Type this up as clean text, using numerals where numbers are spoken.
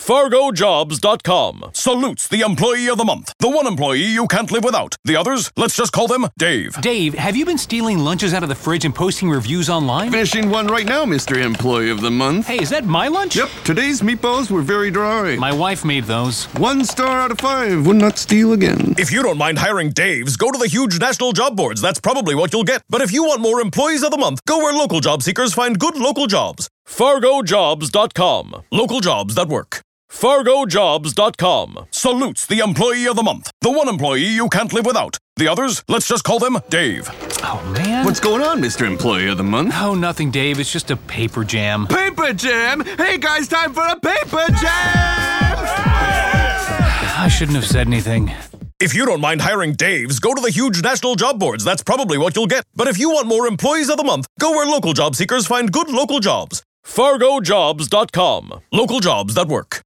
FargoJobs.com salutes the Employee of the Month. The one employee you can't live without. The others, let's just call them Dave. Dave, have you been stealing lunches out of the fridge and posting reviews online? Finishing one right now, Mr. Employee of the Month. Hey, is that my lunch? Yep, today's meatballs were very dry. My wife made those. 1 star out of 5. Would not steal again. If you don't mind hiring Daves, go to the huge national job boards. That's probably what you'll get. But if you want more Employees of the Month, go where local job seekers find good local jobs. FargoJobs.com. Local jobs that work. FargoJobs.com salutes the Employee of the Month. The one employee you can't live without. The others, let's just call them Dave. Oh, man. What's going on, Mr. Employee of the Month? Oh, nothing, Dave. It's just a paper jam. Paper jam? Hey, guys, time for a paper jam! I shouldn't have said anything. If you don't mind hiring Daves, go to the huge national job boards. That's probably what you'll get. But if you want more Employees of the Month, go where local job seekers find good local jobs. FargoJobs.com. Local jobs that work.